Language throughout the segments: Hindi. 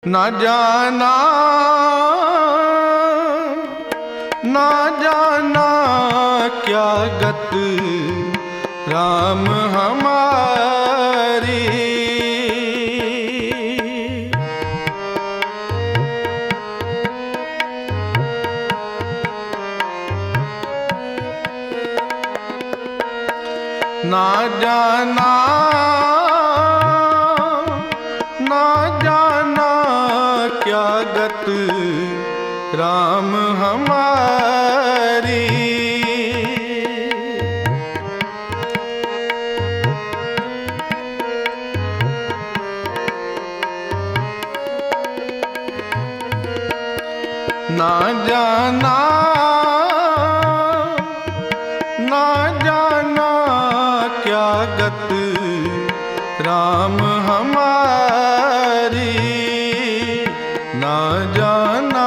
ना जाना ना जाना क्या गत राम हमारी। ना जाना ना जाना क्या गत राम हमारी। ना जाना ना जाना क्या गत राम हमारी। ना जाना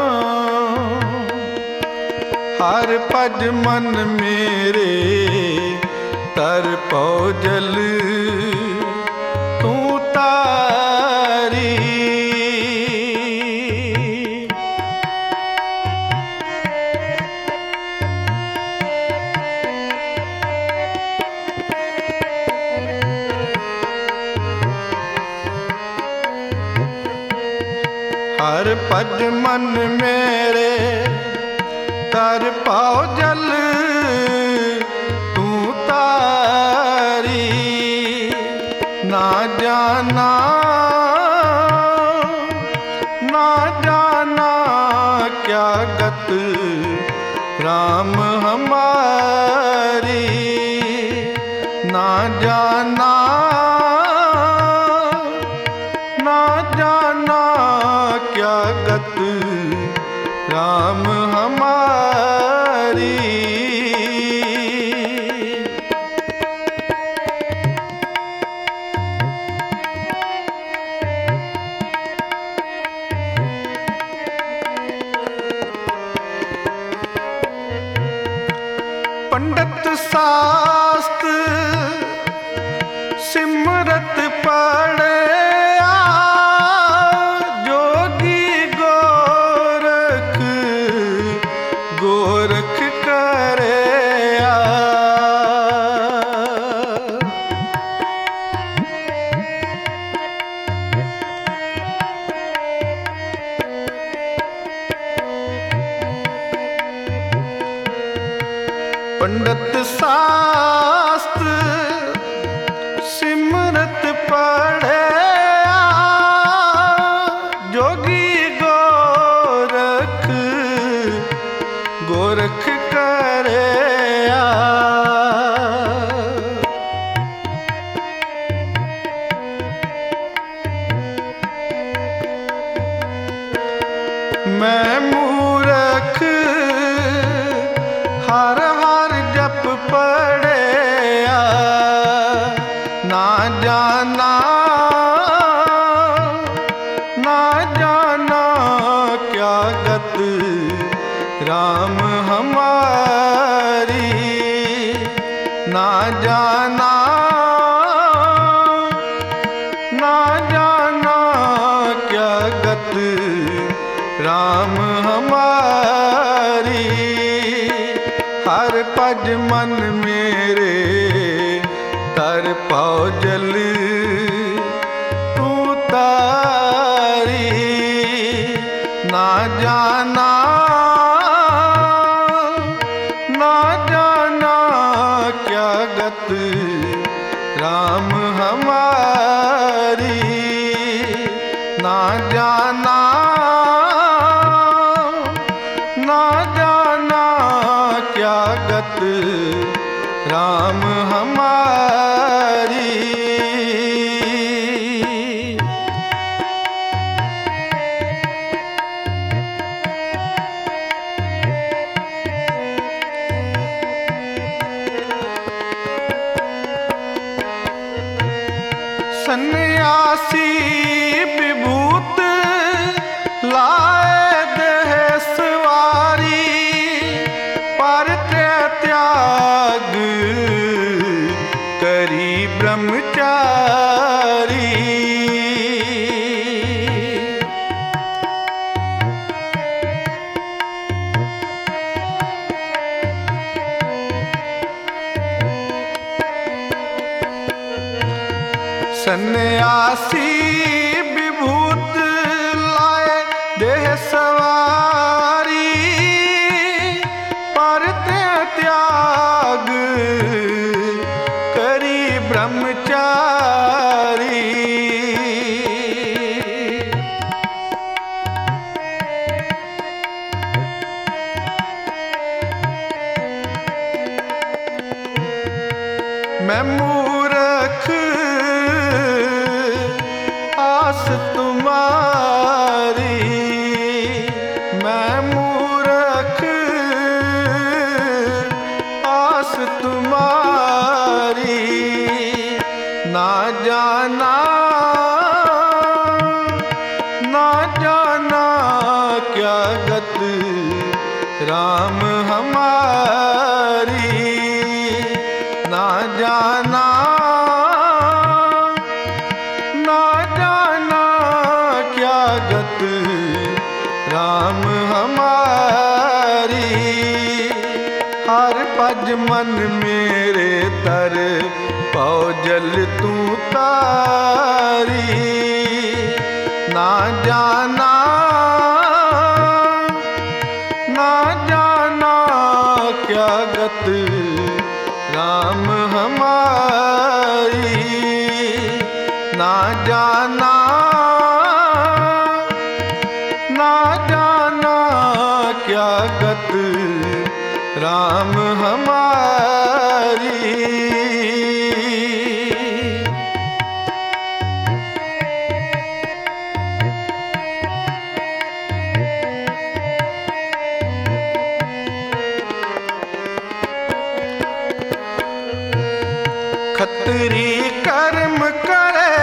हर पद मन मेरे तर पौ जल तू तारी। हर पद मन मेरे तर पाओ जल तू तारी। ना जाना ना जाना क्या गत राम हमारी। ना जाना ना जाना क्या गत राम हमारी। पंडित शास्त्र सिमरत पढ़े गोरख करे पंडित शास्त्र सिमरत पढ़े जोगी गोरख गोरख करे मैं मूर्ख हर हर जप पढ़े ना जाना ना जाना क्या गत राम हमारी। ना जाना ना जाना क्या गत राम हमारी। हर पद मन मेरे तर पाओ जल तू तारी। ना जाना ना जाना क्या गत राम हमारी। ना जाना ना जाना क्या गत राम हमारी। सन्यासी विभूत सन्यासी विभूत लाए देह सवारी, पर त्याग करी ब्रह्मचारी। मैं मूर्ख आस तुम्हारी, मैं मूर्ख आस तुम्हारी। ना जाना क्या गत राम हमारी। ना जाना क्या गत राम हमारी। हर पज मन मेरे तर पौ जल तू तारी। ना जाना क्या गत राम हमारी। ना जाना क्या गत राम हमारी। खतरी कर्म करे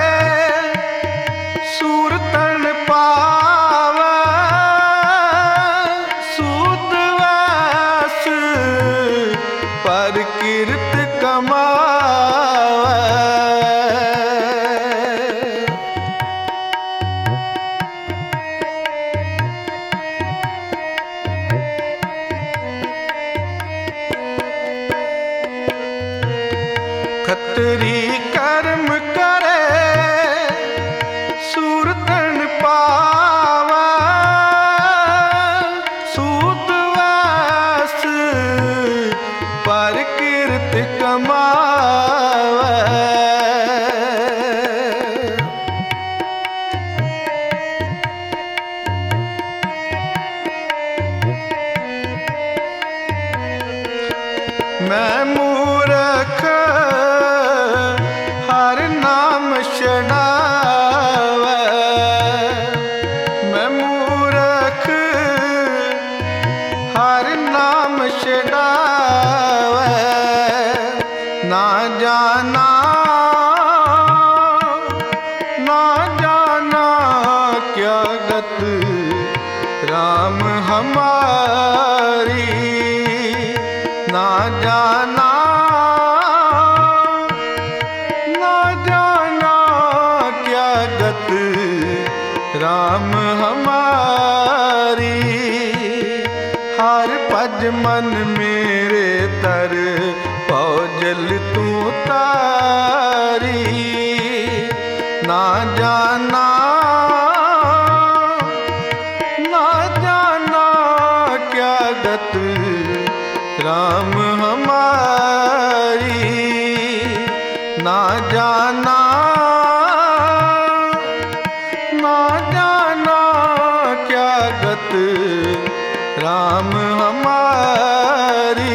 सूर तन पावे, सूदवास पर कीर्त कमावे। खतरी कर्म करे सूर तन पावा, सूदवास पर कीर्त कमावे। मैं मूर्ख हर नाम छड़ावे, मैं मूर्ख हर नाम छड़ावे। ना जाना क्या गत राम हमारी। ना जाना क्या गत राम हमारी। हर पज मन मेरे तर पौ जल तू तारी। ना जाना क्या गत राम हमारी। ना जाना क्या गत राम हमारी।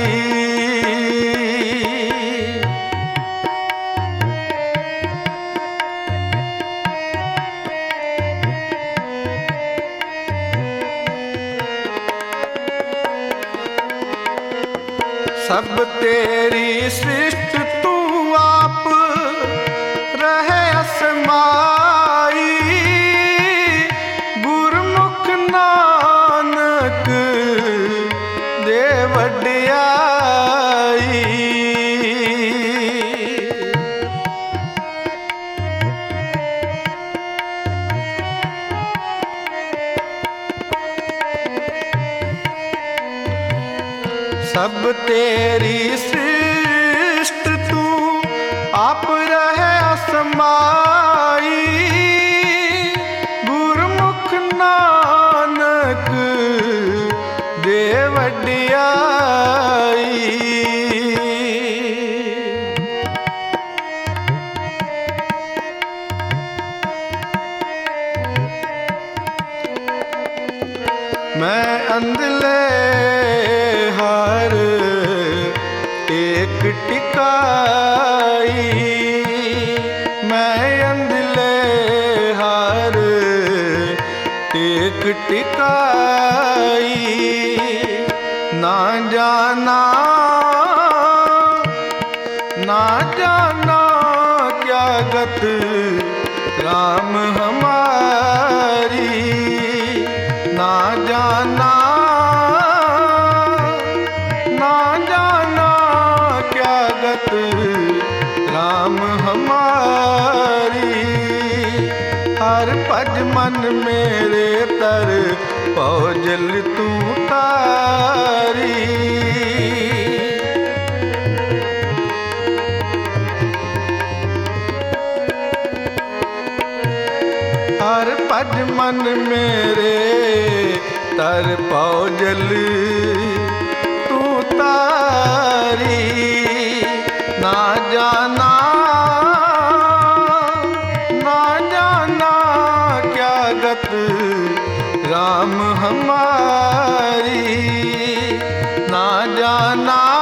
सब तेरी सृष्टि तू आप रहे असमाई। गुरमुख नानक दे वड्याई। सब तेरी सृष्टि तू आप रहे असमा। मैं अंधले हर एक टिकाई, मैं अंधले हर एक टिकाई। ना जाना क्या गत राम हमारी, ना जाना क्या गत राम हमारी। हर पज मन मेरे तर पौजल तू तारी। हर पज मन मेरे तर पौजल तू तारी। ना जाना क्या गत राम हमारी, ना जाना